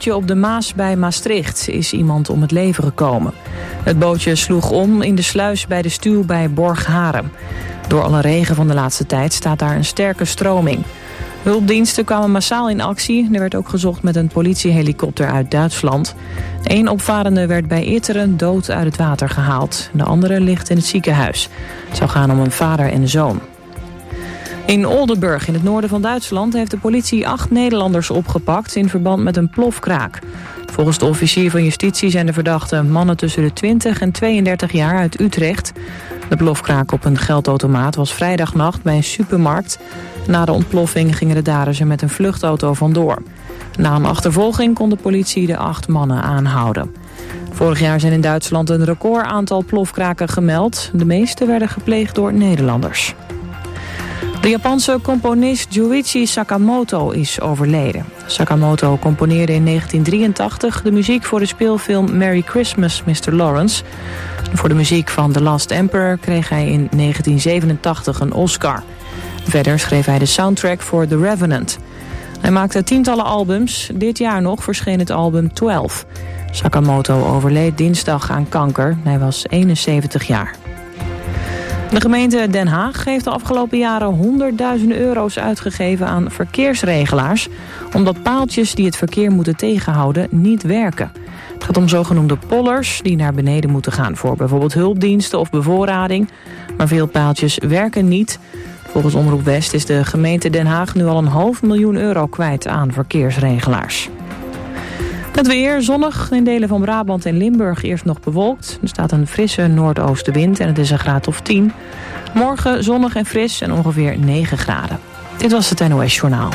bootje op de Maas bij Maastricht is iemand om het leven gekomen. Het bootje sloeg om in de sluis bij de stuw bij Borgharem. Door alle regen van de laatste tijd staat daar een sterke stroming. Hulpdiensten kwamen massaal in actie. Er werd ook gezocht met een politiehelikopter uit Duitsland. Eén opvarende werd bij Itteren dood uit het water gehaald. De andere ligt in het ziekenhuis. Het zou gaan om een vader en zoon. In Oldenburg in het noorden van Duitsland heeft de politie 8 Nederlanders opgepakt in verband met een plofkraak. Volgens de officier van justitie zijn de verdachten mannen tussen de 20 en 32 jaar uit Utrecht. De plofkraak op een geldautomaat was vrijdagnacht bij een supermarkt. Na de ontploffing gingen de daders er met een vluchtauto vandoor. Na een achtervolging kon de politie de 8 mannen aanhouden. Vorig jaar zijn in Duitsland een record aantal plofkraken gemeld. De meeste werden gepleegd door Nederlanders. De Japanse componist Junichi Sakamoto is overleden. Sakamoto componeerde in 1983 de muziek voor de speelfilm Merry Christmas, Mr. Lawrence. Voor de muziek van The Last Emperor kreeg hij in 1987 een Oscar. Verder schreef hij de soundtrack voor The Revenant. Hij maakte tientallen albums. Dit jaar nog verscheen het album 12. Sakamoto overleed dinsdag aan kanker. Hij was 71 jaar. De gemeente Den Haag heeft de afgelopen jaren honderdduizenden euro's uitgegeven aan verkeersregelaars, omdat paaltjes die het verkeer moeten tegenhouden niet werken. Het gaat om zogenoemde pollers die naar beneden moeten gaan voor bijvoorbeeld hulpdiensten of bevoorrading. Maar veel paaltjes werken niet. Volgens Omroep West is de gemeente Den Haag nu al €500.000 kwijt aan verkeersregelaars. Het weer zonnig, in delen van Brabant en Limburg eerst nog bewolkt. Er staat een frisse noordoostenwind en het is een graad of 10. Morgen zonnig en fris en ongeveer 9 graden. Dit was het NOS Journaal.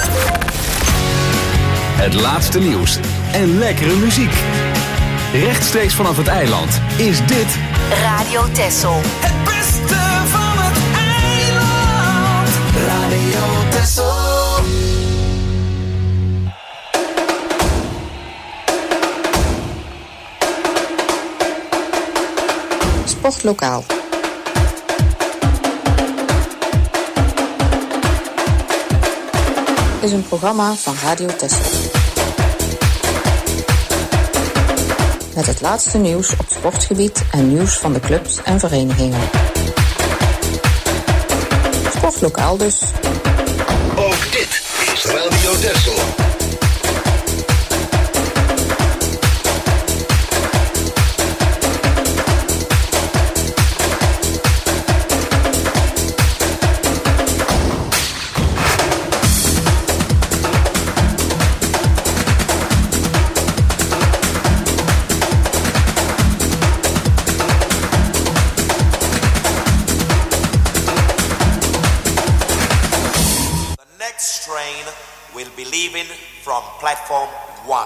Het laatste nieuws en lekkere muziek. Rechtstreeks vanaf het eiland is dit Radio Texel. Het beste van het eiland. Radio Texel. Sportlokaal. Is een programma van Radio Texel. Met het laatste nieuws op sportgebied en nieuws van de clubs en verenigingen. Sportlokaal dus. Ook dit is Radio Texel. From platform 1.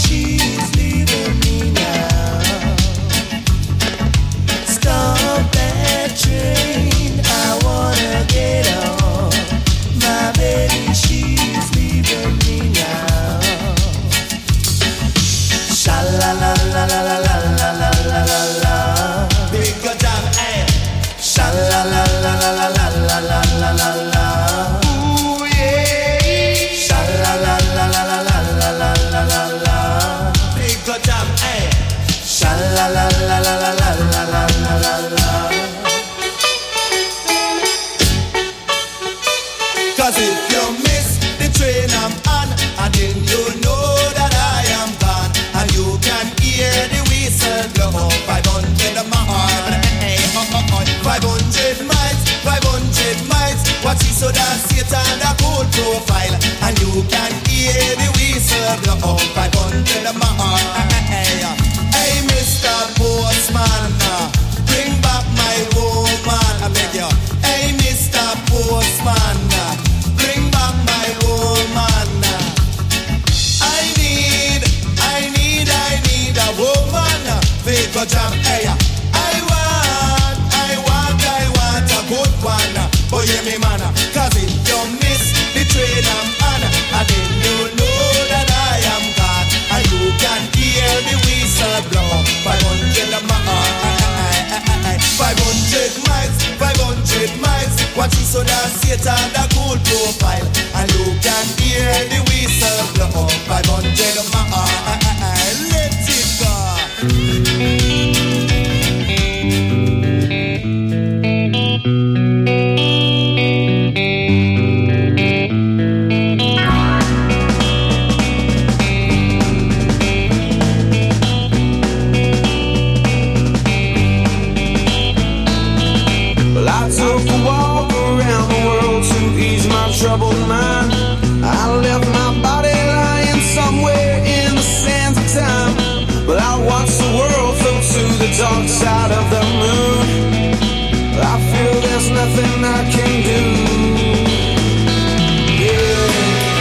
Stop that. Hey, I want a good one. Boy, yeah, me man, 'cause if you miss the train I'm on, and then you know that I am gone, and you can hear the whistle blow. 500 miles, 500 miles. What you so that Satan a cool profile, and you can hear the whistle blow. 500 miles, let it go. Troubled mind, I left my body lying somewhere in the sands of time. But I watched the world float to the dark side of the moon. I feel there's nothing I can do. Yeah.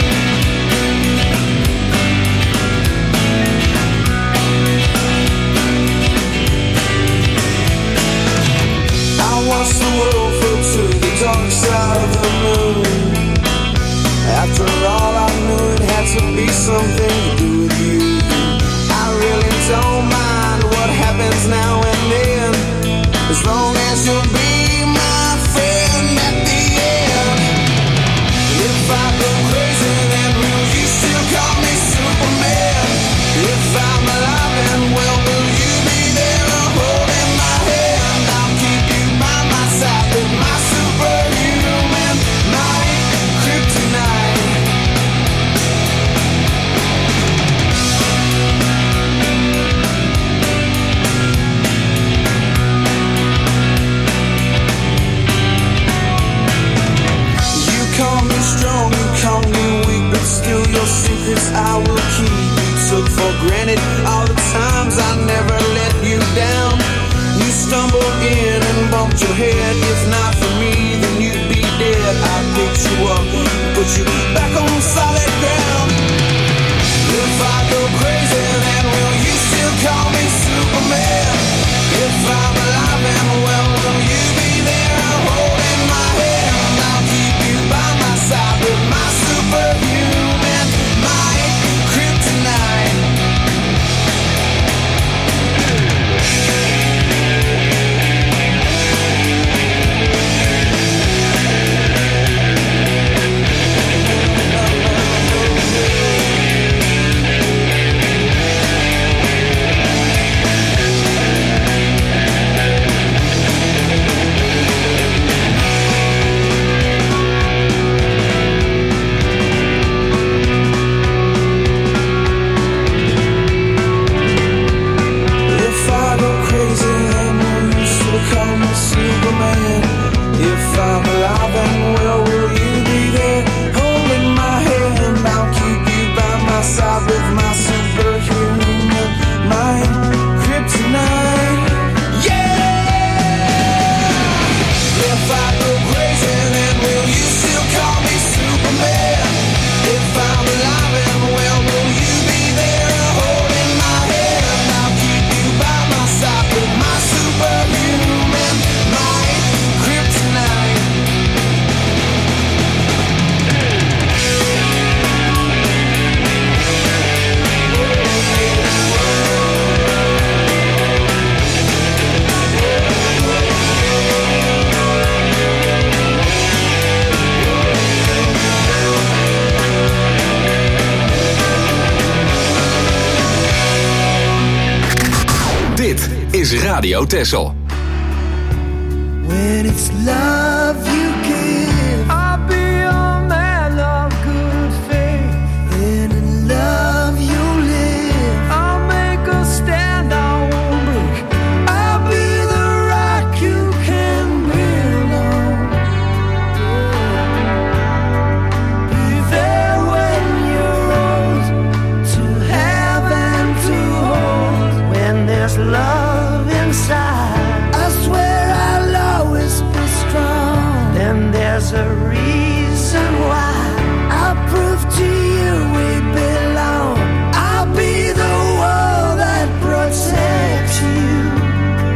I watched the world float to the dark side of the moon. After all, I knew it had to be something to do with you. I really don't mind what happens now and then, as long as you'll be my friend at the end. If I go crazy, then will you still call me Superman? If I'm alive and well, will you be there holding my hand? I'll keep you by my side with my superhuman might, kryptonite. Call me strong, you call me weak, but still your secrets I will keep. You took for granted all the times I never let you down. You stumbled in and bumped your head. If not for me, then you'd be dead. I picked you up, put you back on solid ground. If I go crazy, then will you still call me Superman? If I'm alive and well, will you be there holding my hand? I'll keep you by my side with my superhuman might, kryptonite. Superman. If I'm alive and well, will you be there holding my hand? I'll keep you by my side with my superhuman mind, kryptonite. Yeah! If I go crazy, then will you still call me Superman? If I'm alive and well, will you be there holding my hand? I'll keep you by my side with my superhuman might, kryptonite. Dit is Radio Texel. When it's love you give, I'll be a man of good faith. And in love you live, I'll make a stand, I won't break. I'll be the rock you can build on. Be there when you're old, to have and to hold. When there's love inside, I swear I'll always be strong. Then there's a reason why I'll prove to you we belong. I'll be the wall that protects you.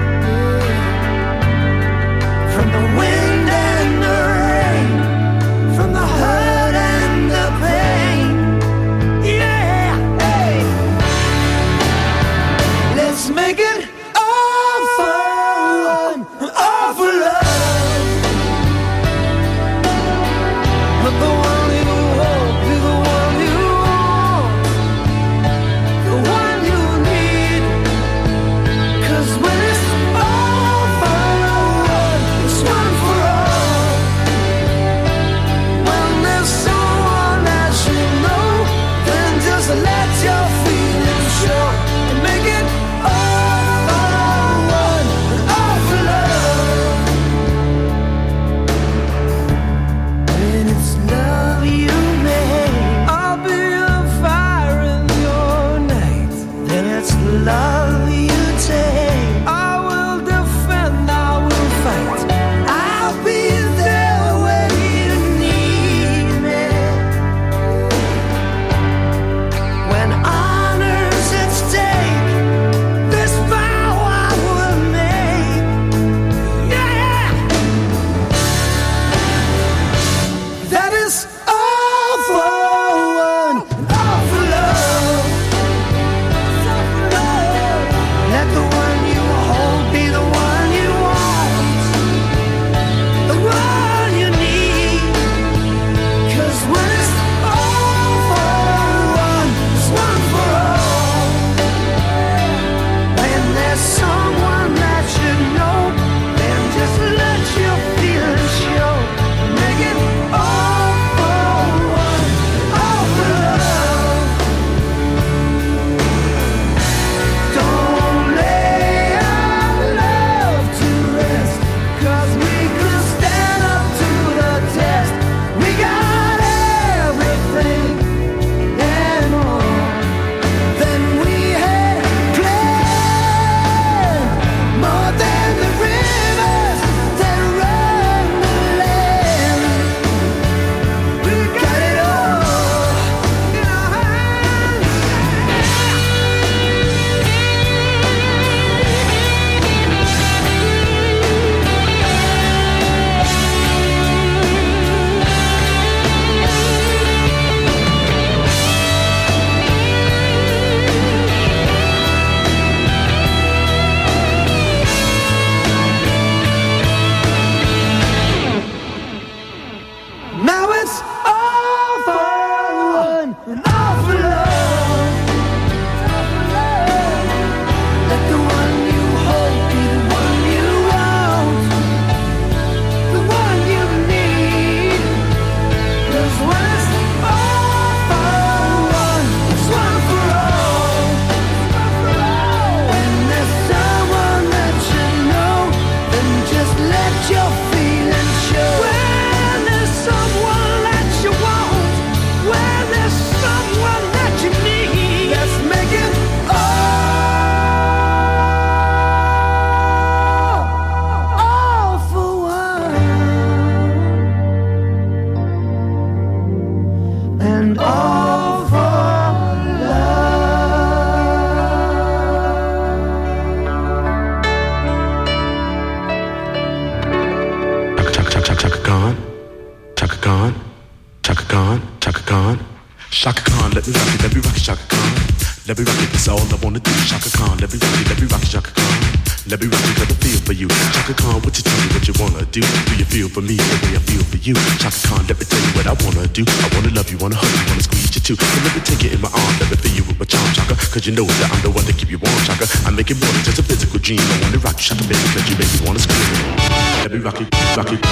let me rock it, Chaka Khan. Let me rock it, that's all I wanna do, Chaka Khan. Let me rock it, Chaka Khan. Let me rock it, got the feel for you, Chaka Khan. What you tell me what you wanna do? Do you feel for me the way I feel for you, Chaka Khan? Let me tell you what I wanna do. I wanna love you, wanna hug you, wanna squeeze you too. So let me take it in my arms, let me feel you with my charm, Chaka. Cause you know that I'm the one to keep you warm, Chaka. I make it more than just a physical dream. I wanna rock you, Chaka, baby, cause you make me wanna scream. Let me rock it, rock it.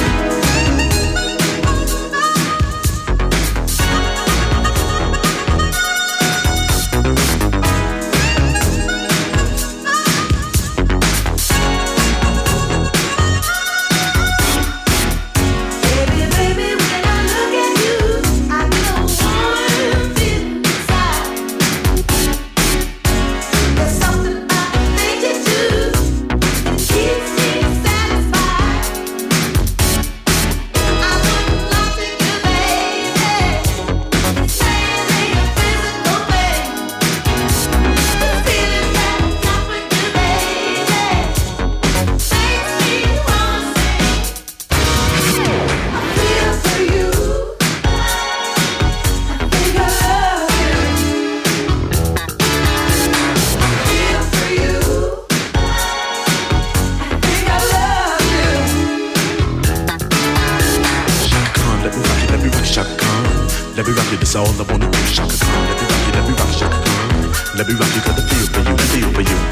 All I wanna do is Chaka Khan. Let me rock it, Chaka Khan. Let me rock it, got the feel for you, feel for you.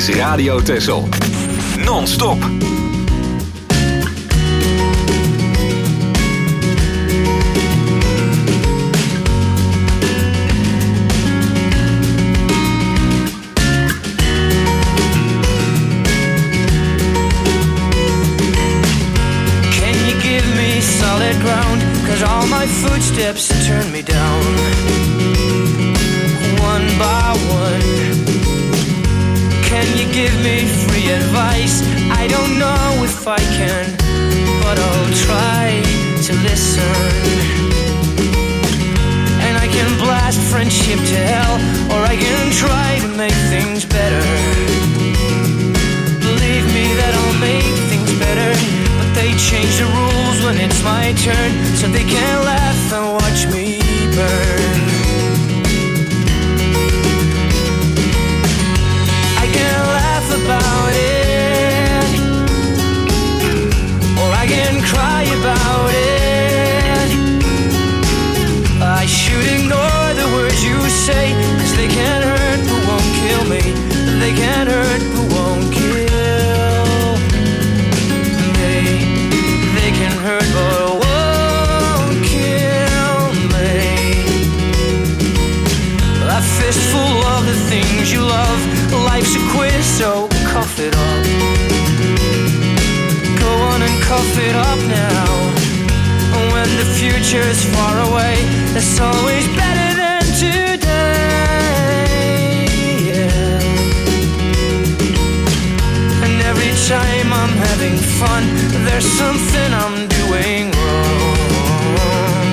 is Radio Texel. Non-stop. All my footsteps turn me down, one by one. Can you give me free advice? I don't know if I can, but I'll try to listen. And I can blast friendship to hell, or I can try to make things better. Believe me that I'll make things better. They change the rules when it's my turn, so they can't laugh and watch me burn. I can laugh about it, or I can cry about it. I should ignore the words you say, 'cause they can't hurt but won't kill me. They can't hurt but won't kill. Hurt but won't kill me. A fistful of the things you love. Life's a quiz, so cough it up. Go on and cough it up now. When the future's far away, it's always better than today. Yeah. And every time I'm having fun, there's something I'm doing wrong.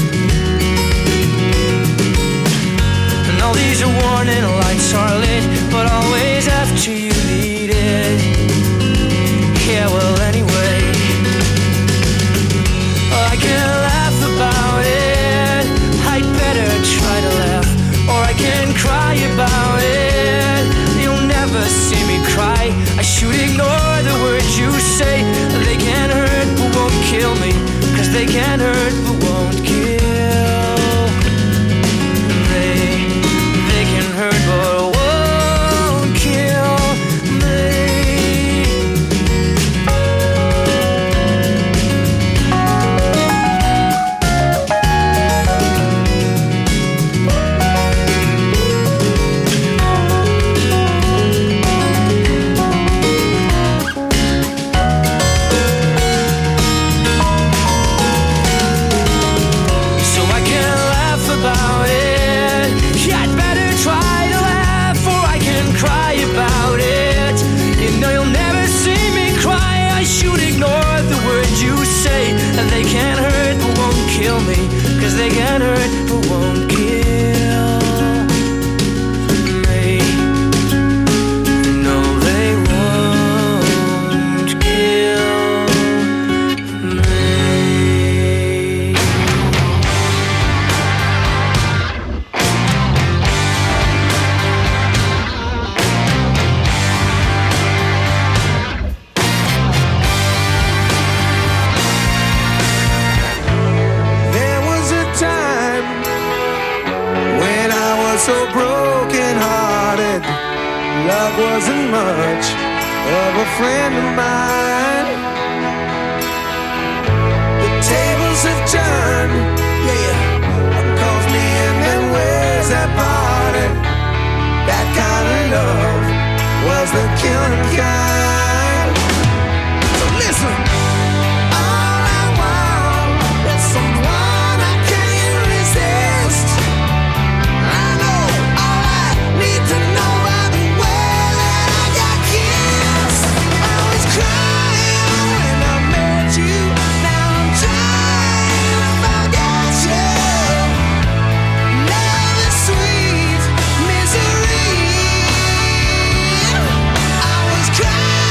And all these warning lights are lit, but always after you need it. Yeah, well anyway, I can laugh about it. I'd better try to laugh, or I can cry about it. You'll never see me cry. I should ignore the words you say. They can't hurt but won't kill me, 'cause they can't hurt but won't kill. They can hurt but won't kill me. They can't hurt but won't kill me, 'cause they can't hurt but won't kill me. No, they won't kill me. So broken-hearted, love wasn't much of a friend of mine. The tables have turned, yeah. One calls me and then where's that party? That kind of love was the killing kind. So listen. All I want is someone I can't resist. To know by the way that I got kissed. I was crying when I met you. Now I'm trying to forget you. Love is sweet misery. I was crying.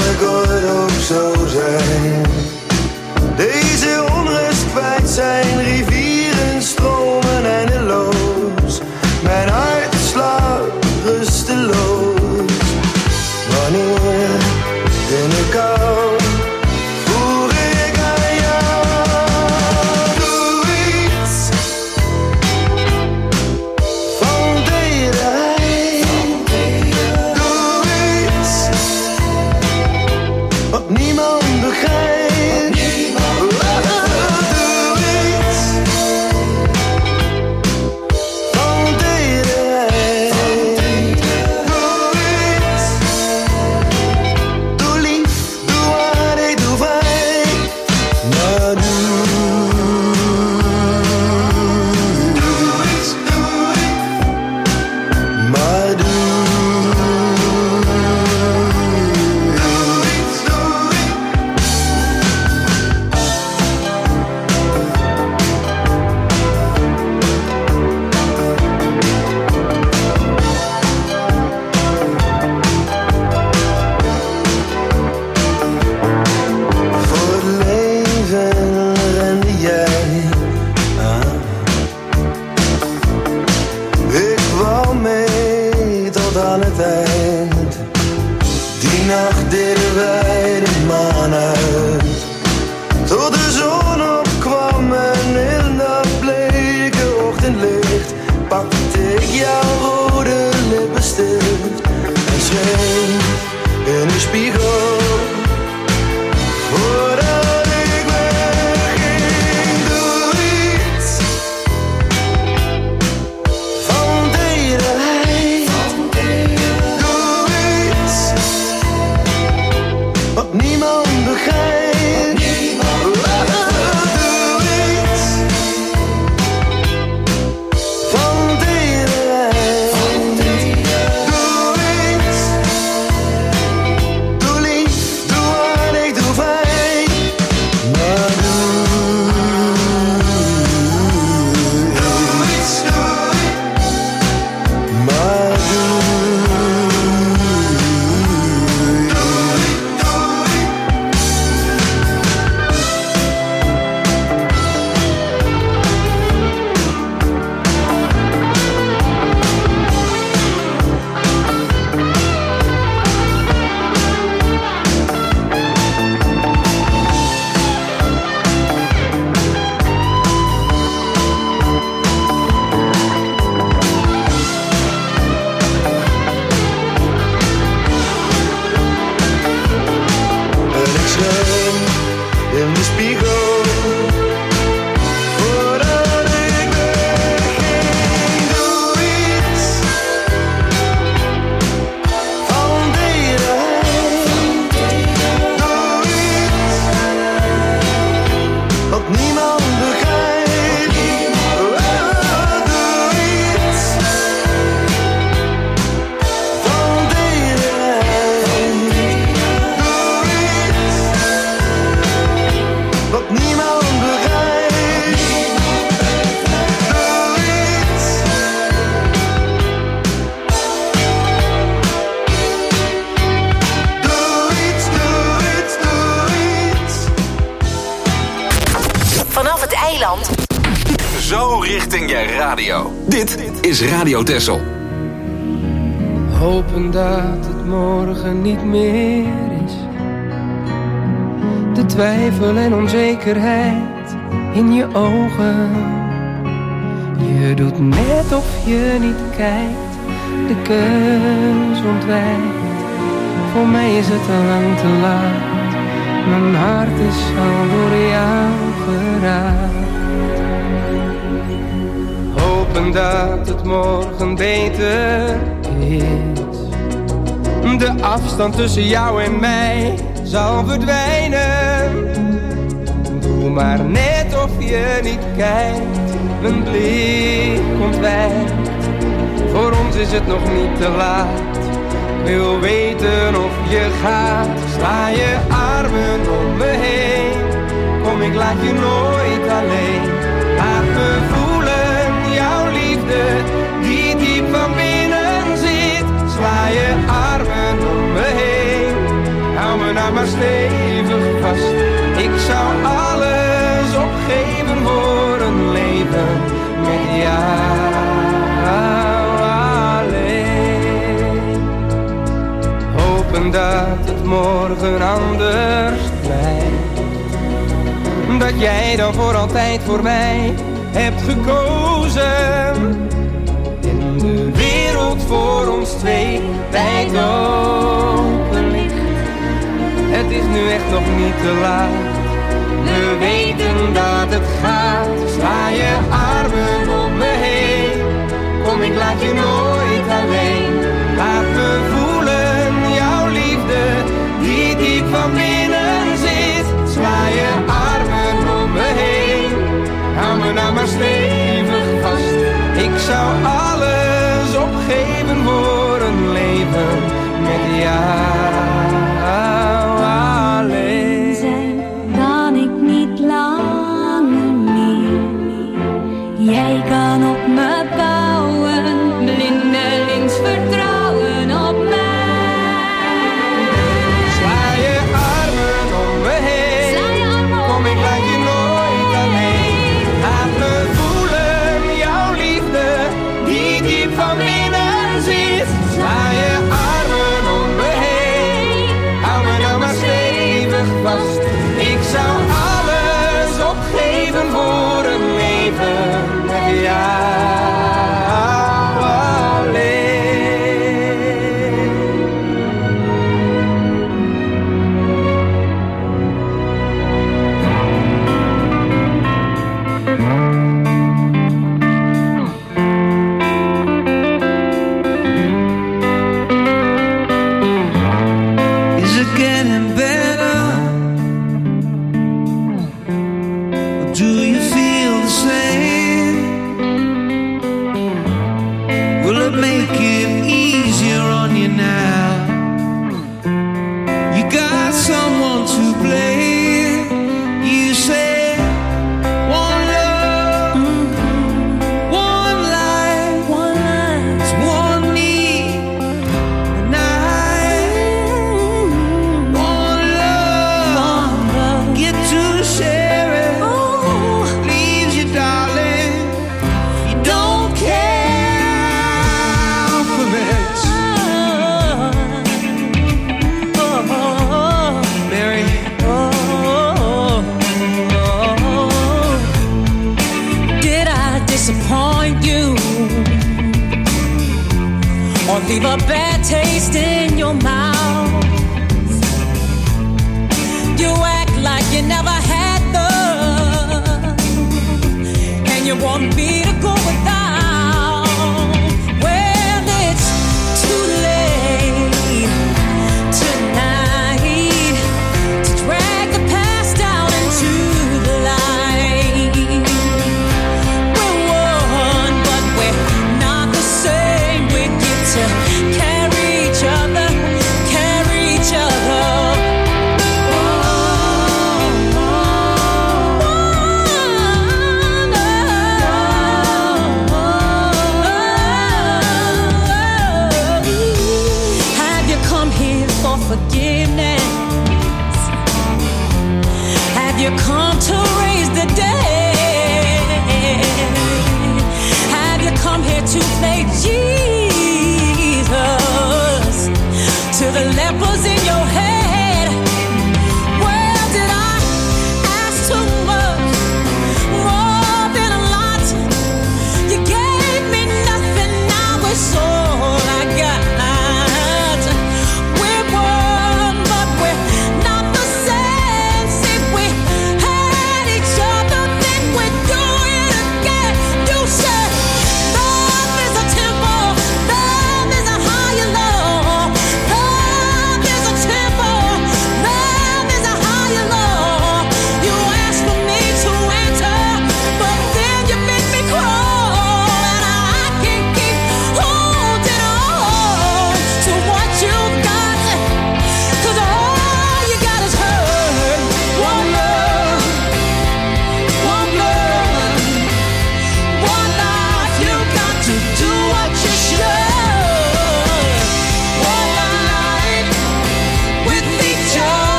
ik ooit ook zo zijn. Deze onrust kwijt zijn, rivieren stromen eindeloos. Mijn hart slaat rusteloos. Wanneer ben ik al, voel ik aan jou. Doe iets van tederheid. Doe iets wat niemand begrijpt. Zo richting je radio. Dit is Radio Texel. Hopen dat het morgen niet meer is. De twijfel en onzekerheid in je ogen. Je doet net of je niet kijkt, de keus ontwijkt. Voor mij is het al lang te laat. Mijn hart is al door jou geraakt. Hopen dat het morgen beter is. De afstand tussen jou en mij zal verdwijnen. Doe maar net of je niet kijkt, mijn blik ontwijkt. Voor ons is het nog niet te laat. Ik wil weten of je gaat. Sla je armen om me heen. Kom, ik laat je nooit alleen. Laat me voelen jouw liefde die diep van binnen zit. Sla je armen om me heen. Hou mijn nou maar stevig vast. Ik zou alles opgeven voor een leven met jou alleen. Hopen dat het morgen anders blijft. Dat jij dan voor altijd voor mij hebt gekozen. En de wereld voor ons twee wijd open ligt. Het is nu echt nog niet te laat. We weten dat het gaat. Sla je armen om me heen. Kom, ik laat je nooit alleen. Laat me voelen jouw liefde die diep van binnen zit. Sla je armen om me heen. Hou me nou maar stevig vast. Ik zou alles opgeven voor een leven met jou alleen. Zijn kan ik niet langer meer. Jij kan op me bouwen, blindelings vertrouwen op mij. Sla je armen om me heen. Kom, ik laat je nooit alleen. Laat me voelen jouw liefde die diep van binnen zit. Sla je armen om me heen. Hou me nou maar stevig vast. Ik zou alles opgeven voor een leven met jou alleen. Is it getting better? Or do you feel the same? Will it make it easier on you now? You got someone to blame. You say one love, one life, it's one need, and one love, get to share it. Leaves you, darling, you don't care for it. Mary, Did I disappoint you or leave a bad taste in your mouth? You act like you never had love, and you want me to go without. Well, it's too late tonight to drag the past down into the light. We're one, but we're not the same. We get to carry each other, carry each other. One love.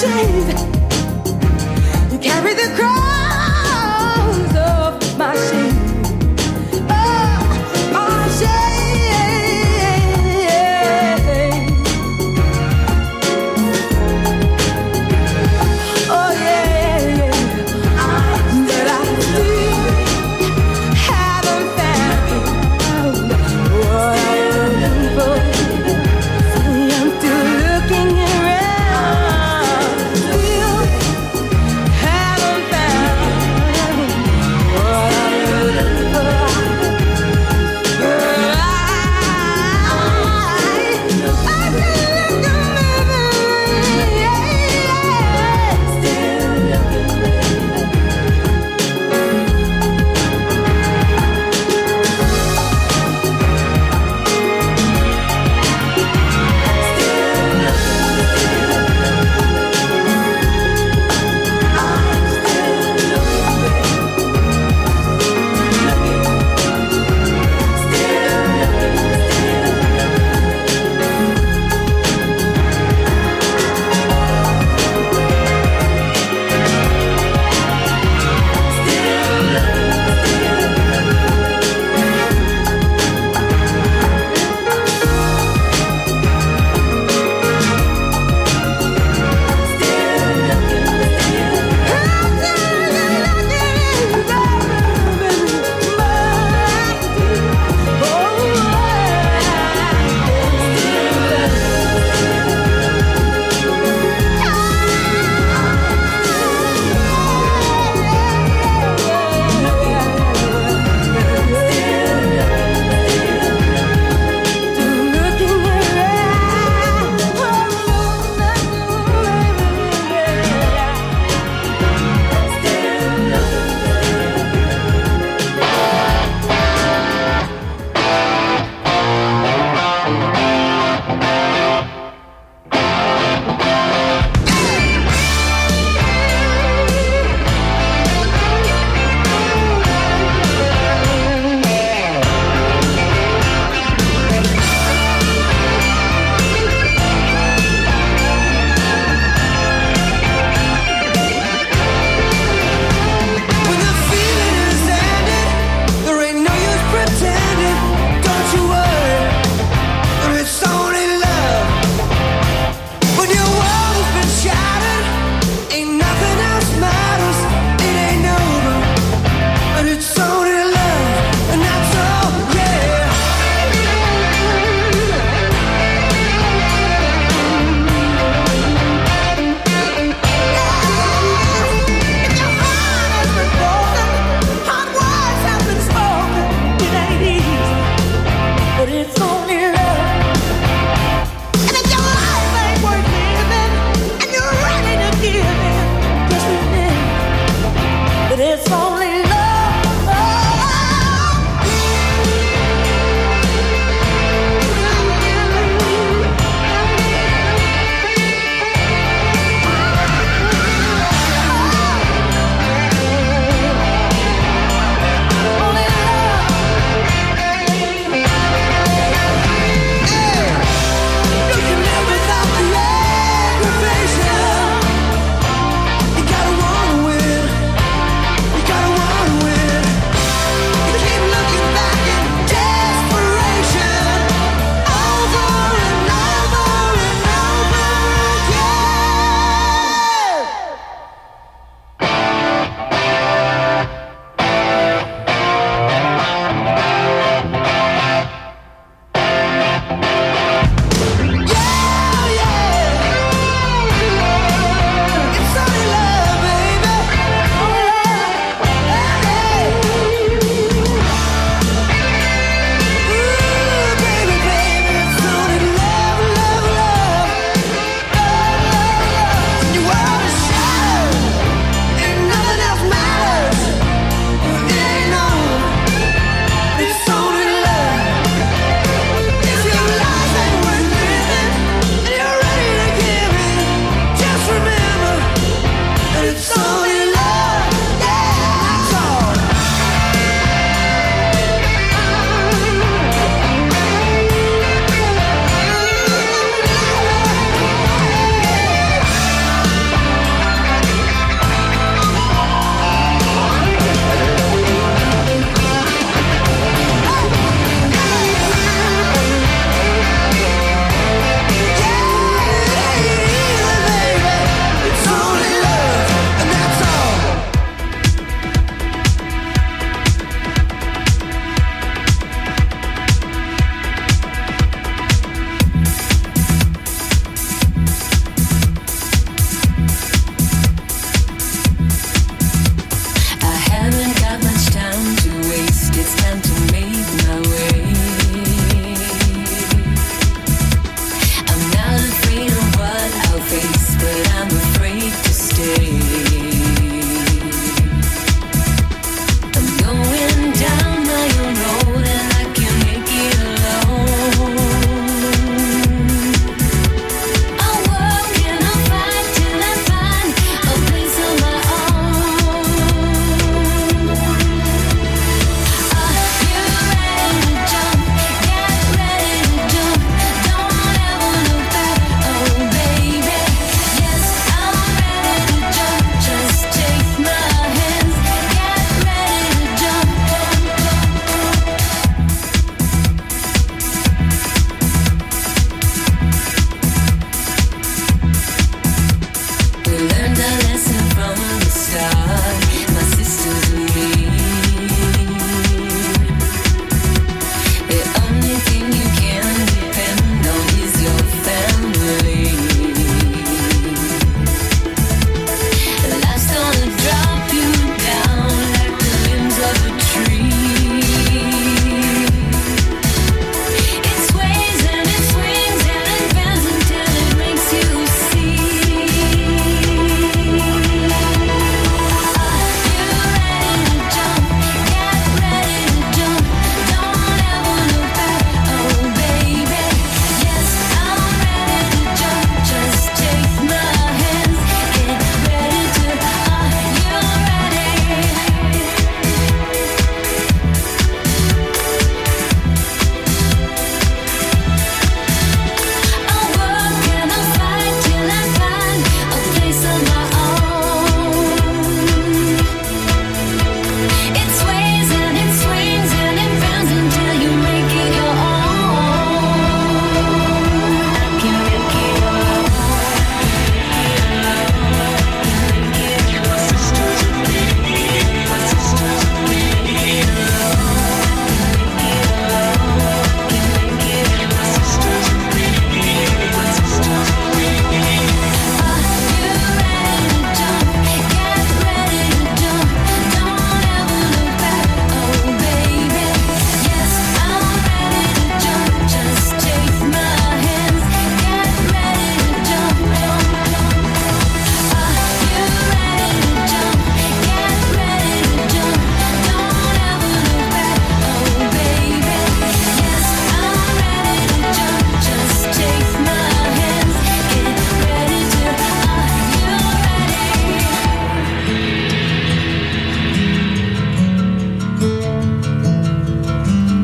shame. You carry the cross of my shame. Oh, my shame. Oh yeah, yeah. That I still haven't found what I'm looking for. I'm still looking around. Still haven't found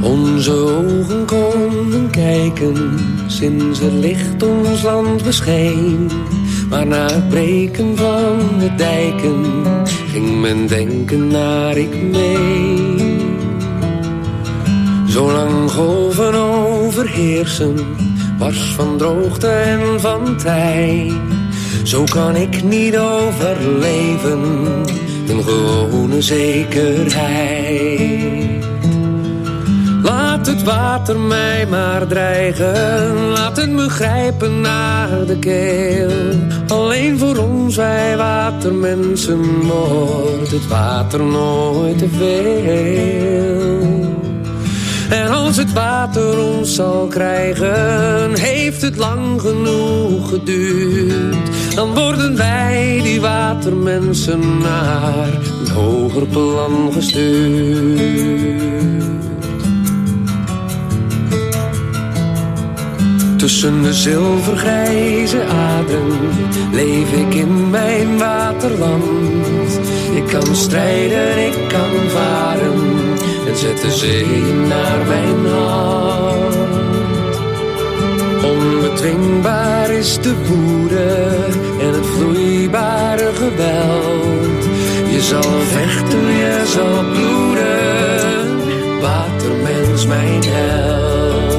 Onze ogen konden kijken sinds het licht ons land bescheen. Maar na het breken van de dijken ging men denken naar ik mee. Zolang golven overheersen, wars van droogte en van tij. Zo kan ik niet overleven, een gewone zekerheid. Laat het water mij maar dreigen, laat het me grijpen naar de keel. Alleen voor ons, wij watermensen, wordt het water nooit te veel. En als het water ons zal krijgen, heeft het lang genoeg geduurd. Dan worden wij, die watermensen, naar een hoger plan gestuurd. Tussen de zilvergrijze aderen leef ik in mijn waterland. Ik kan strijden, ik kan varen en zet de zee naar mijn hand. Onbedwingbaar is de woede en het vloeibare geweld. Je zal vechten, je zal bloeden, watermens mijn held.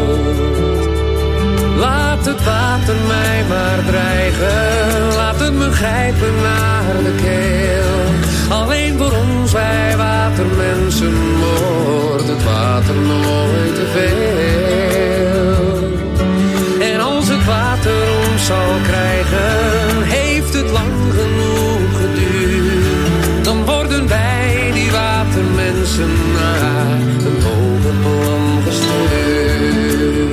Laat het water mij maar dreigen, laat het me grijpen naar de keel. Alleen voor ons, wij watermensen, wordt het water nooit te veel. En als het water ons zal krijgen, heeft het lang genoeg geduurd. Dan worden wij, die watermensen, naar een hoger plan gestuurd.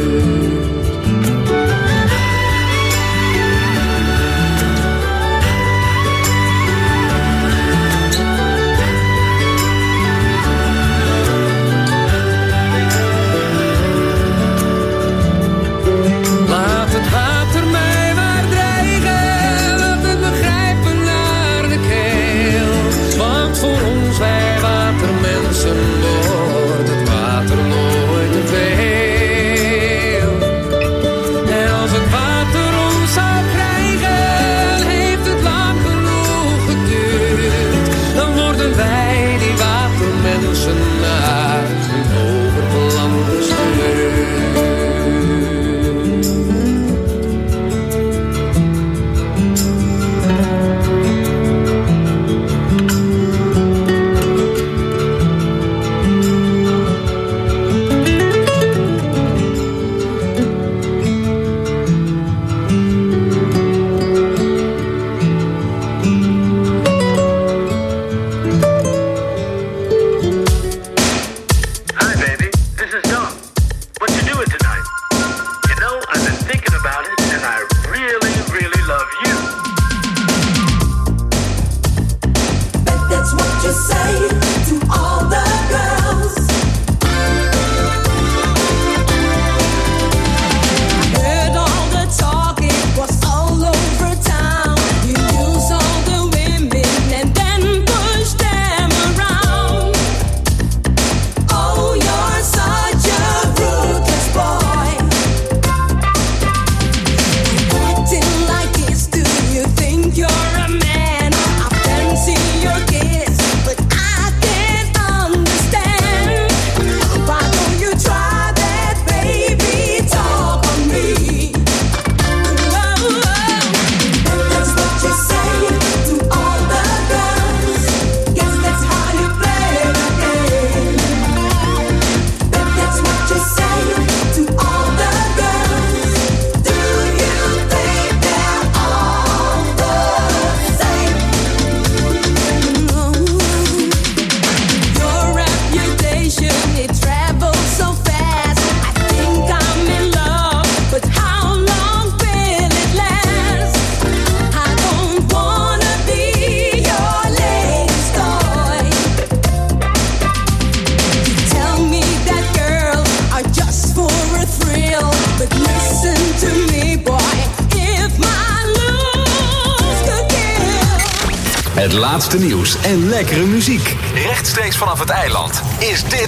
Het laatste nieuws en lekkere muziek. Rechtstreeks vanaf het eiland is dit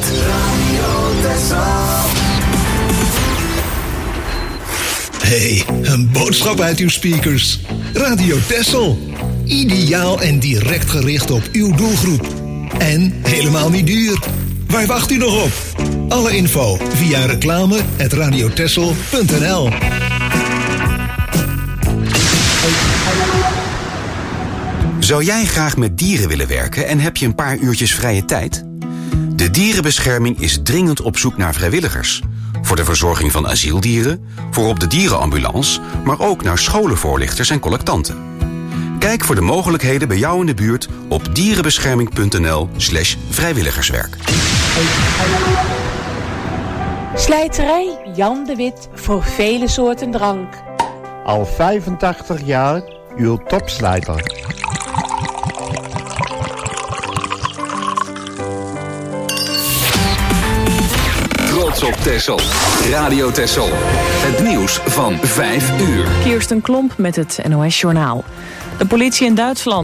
Hey, een boodschap uit uw speakers. Radio Texel. Ideaal en direct gericht op uw doelgroep. En helemaal niet duur. Waar wacht u nog op? Alle info via reclame@radiotexel.nl. Zou jij graag met dieren willen werken en heb je een paar uurtjes vrije tijd? De Dierenbescherming is dringend op zoek naar vrijwilligers. Voor de verzorging van asieldieren, voor op de dierenambulance, maar ook naar scholenvoorlichters en collectanten. Kijk voor de mogelijkheden bij jou in de buurt op dierenbescherming.nl/vrijwilligerswerk. Slijterij Jan de Wit voor vele soorten drank. Al 85 jaar uw topslijter. Trots op Texel. Radio Texel. Het nieuws van 5 uur. Kirsten Klomp met het NOS Journaal. De politie in Duitsland